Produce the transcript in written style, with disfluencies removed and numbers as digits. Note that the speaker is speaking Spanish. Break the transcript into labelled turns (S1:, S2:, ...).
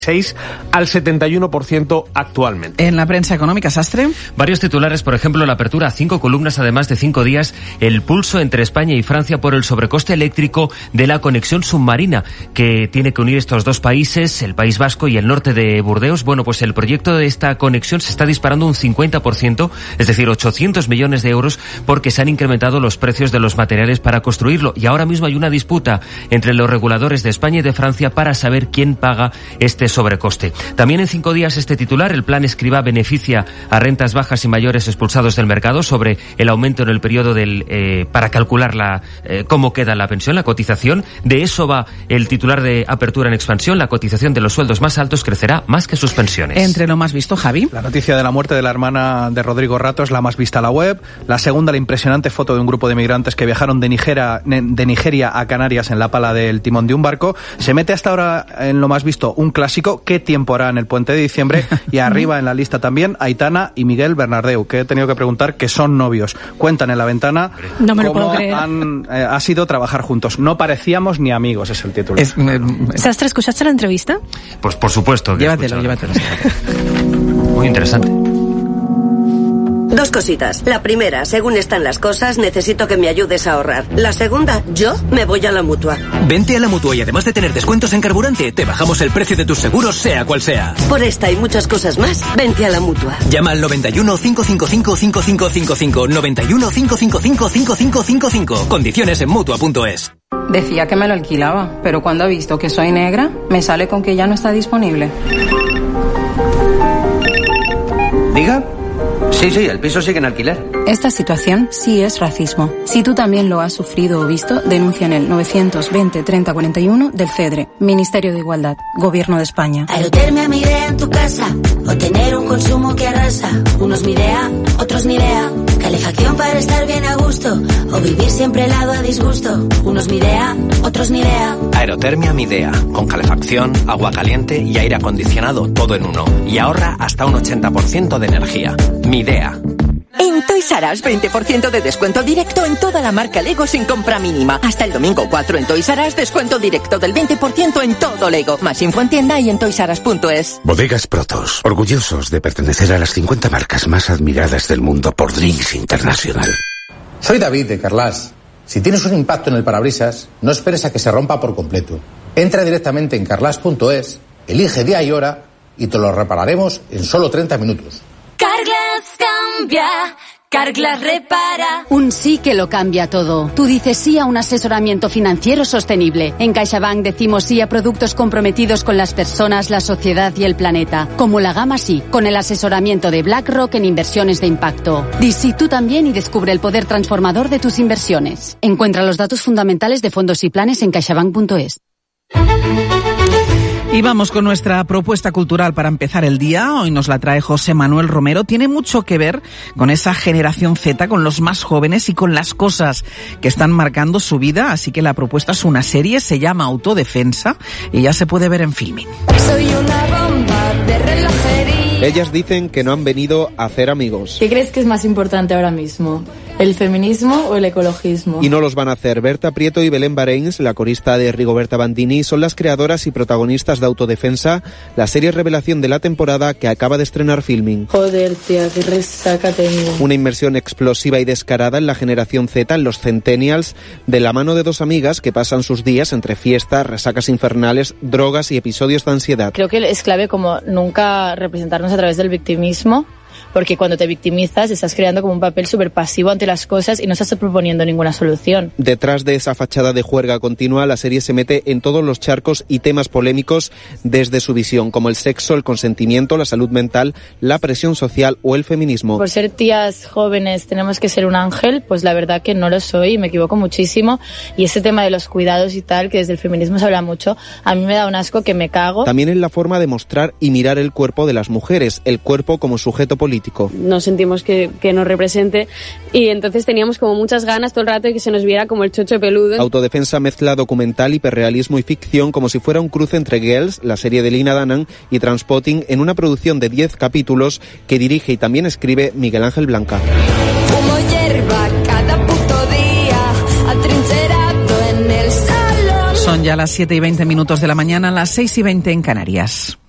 S1: al 71% actualmente.
S2: En la prensa económica, Sastre.
S3: Varios titulares, por ejemplo, la apertura a 5 columnas, además de 5 días, el pulso entre España y Francia por el sobrecoste eléctrico de la conexión submarina que tiene que unir estos dos países, el País Vasco y el norte de Burdeos. Bueno, pues el proyecto de esta conexión se está disparando un 50%, es decir, 800 millones de euros, porque se han incrementado los precios de los materiales para construirlo. Y ahora mismo hay una disputa entre los reguladores de España y de Francia para saber quién paga este sobrecoste. También en 5 días este titular, el plan Escrivá beneficia a rentas bajas y mayores expulsados del mercado, sobre el aumento en el periodo para calcular cómo queda la pensión, la cotización. De eso va el titular de apertura en expansión. La cotización de los sueldos más altos crecerá más que sus pensiones.
S2: Entre lo más visto, Javi.
S4: La noticia de la muerte de la hermana de Rodrigo Rato es la más vista a la web. La segunda, la impresionante foto de un grupo de migrantes que viajaron de Nigeria a Canarias en la pala del timón de un barco. Se mete hasta ahora en lo más visto un clásico, ¿qué tiempo hará en el puente de diciembre? Y arriba en la lista también Aitana y Miguel Bernardeu, que he tenido que preguntar que son novios. Cuentan en la ventana cómo ha sido trabajar juntos. No parecíamos ni amigos, es el título.
S5: Sastre, ¿escuchaste la entrevista?
S3: Pues por supuesto que
S2: llévatelo.
S3: Muy interesante.
S6: 2 cositas. La primera, según están las cosas, necesito que me ayudes a ahorrar. La segunda, yo me voy a la Mutua.
S7: Vente a la Mutua y además de tener descuentos en carburante, te bajamos el precio de tus seguros, sea cual sea.
S6: Por esta y muchas cosas más, vente a la Mutua.
S7: Llama al 91 555 5555, 91 555 5555. Condiciones en Mutua.es.
S8: Decía que me lo alquilaba, pero cuando ha visto que soy negra, me sale con que ya no está disponible.
S9: ¿Diga? Sí, el piso sigue en alquiler.
S8: Esta situación sí es racismo. Si tú también lo has sufrido o visto, denuncia en el 920 30 41 del CEDRE, Ministerio de Igualdad, Gobierno de España.
S10: Aerotermia Midea en tu casa, o tener un consumo que arrasa. Unos Midea, otros Midea. Calefacción para estar bien a gusto, o vivir siempre helado a disgusto. Unos Midea, otros Midea.
S11: Aerotermia Midea, con calefacción, agua caliente y aire acondicionado, todo en uno. Y ahorra hasta un 80% de energía. Midea.
S12: En Toys R Us, 20% de descuento directo en toda la marca Lego sin compra mínima. Hasta el domingo 4 en Toys R Us, descuento directo del 20% en todo Lego. Más info en tienda y en toysrus.es.
S13: Bodegas Protos, orgullosos de pertenecer a las 50 marcas más admiradas del mundo por Drinks International.
S14: Soy David de Carglass. Si tienes un impacto en el parabrisas, no esperes a que se rompa por completo. Entra directamente en carglass.es, elige día y hora y te lo repararemos en solo 30 minutos.
S10: Carglass cambia, Carglass repara.
S15: Un sí que lo cambia todo. Tú dices sí a un asesoramiento financiero sostenible. En CaixaBank decimos sí a productos comprometidos con las personas, la sociedad y el planeta. Como la gama sí, con el asesoramiento de BlackRock en inversiones de impacto. Di sí tú también y descubre el poder transformador de tus inversiones. Encuentra los datos fundamentales de fondos y planes en caixabank.es.
S2: Y vamos con nuestra propuesta cultural para empezar el día. Hoy nos la trae José Manuel Romero. Tiene mucho que ver con esa generación Z, con los más jóvenes y con las cosas que están marcando su vida. Así que la propuesta es una serie, se llama Autodefensa y ya se puede ver en Filmin.
S10: Soy una bomba de relojería.
S16: Ellas dicen que no han venido a hacer amigos.
S17: ¿Qué crees que es más importante ahora mismo? ¿El feminismo o el ecologismo?
S16: Y no los van a hacer. Berta Prieto y Belén Bareins, la corista de Rigoberta Bandini, son las creadoras y protagonistas de Autodefensa, la serie revelación de la temporada que acaba de estrenar Filmin.
S17: Joder, tía, qué resaca tengo.
S16: Una inmersión explosiva y descarada en la generación Z, en los centennials, de la mano de dos amigas que pasan sus días entre fiestas, resacas infernales, drogas y episodios de ansiedad.
S17: Creo que es clave como nunca representarnos a través del victimismo, porque cuando te victimizas estás creando como un papel súper pasivo ante las cosas y no estás proponiendo ninguna solución.
S16: Detrás de esa fachada de juerga continua, la serie se mete en todos los charcos y temas polémicos desde su visión, como el sexo, el consentimiento, la salud mental, la presión social o el feminismo.
S17: Por ser tías jóvenes tenemos que ser un ángel, pues la verdad que no lo soy y me equivoco muchísimo. Y ese tema de los cuidados y tal, que desde el feminismo se habla mucho, a mí me da un asco que me cago.
S16: También en la forma de mostrar y mirar el cuerpo de las mujeres, el cuerpo como sujeto político.
S18: No sentimos que nos represente y entonces teníamos como muchas ganas todo el rato de que se nos viera como el chocho peludo.
S16: Autodefensa mezcla documental, hiperrealismo y ficción como si fuera un cruce entre Girls, la serie de Lina Danan, y Transpotting, en una producción de 10 capítulos que dirige y también escribe Miguel Ángel Blanca.
S10: Fumo hierba cada puto día, atrincherado en el salón.
S2: Son ya las 7:20 de la mañana, las 6:20 en Canarias.